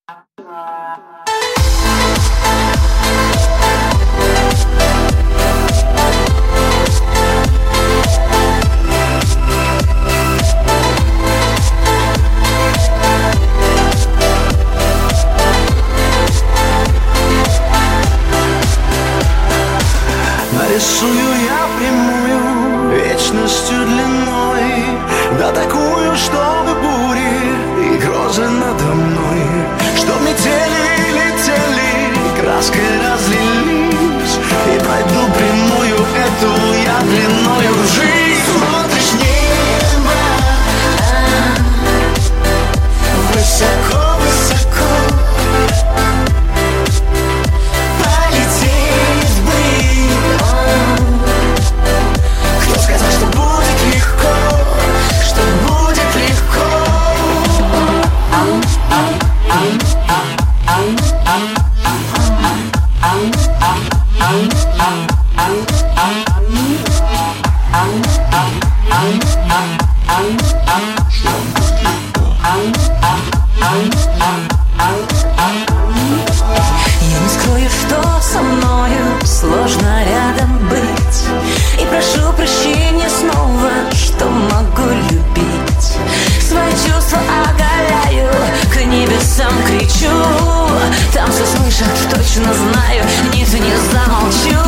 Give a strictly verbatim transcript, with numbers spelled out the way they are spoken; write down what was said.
Нарисую я прямую вечностью длиной, да такую, чтобы бури и грозы надо мной, чтоб метели летели, краской разлились, и пройду прямую эту я длиною в жизнь. Смотришь небо, высоко-высоко, полететь бы. Кто сказал, что будет легко, что будет легко? Я не скрою, что со мною сложно рядом быть, и прошу прощения снова, что могу любить. Свои чувства оголяю, к небесам кричу, там все слышат, точно знаю, нет, не замолчу.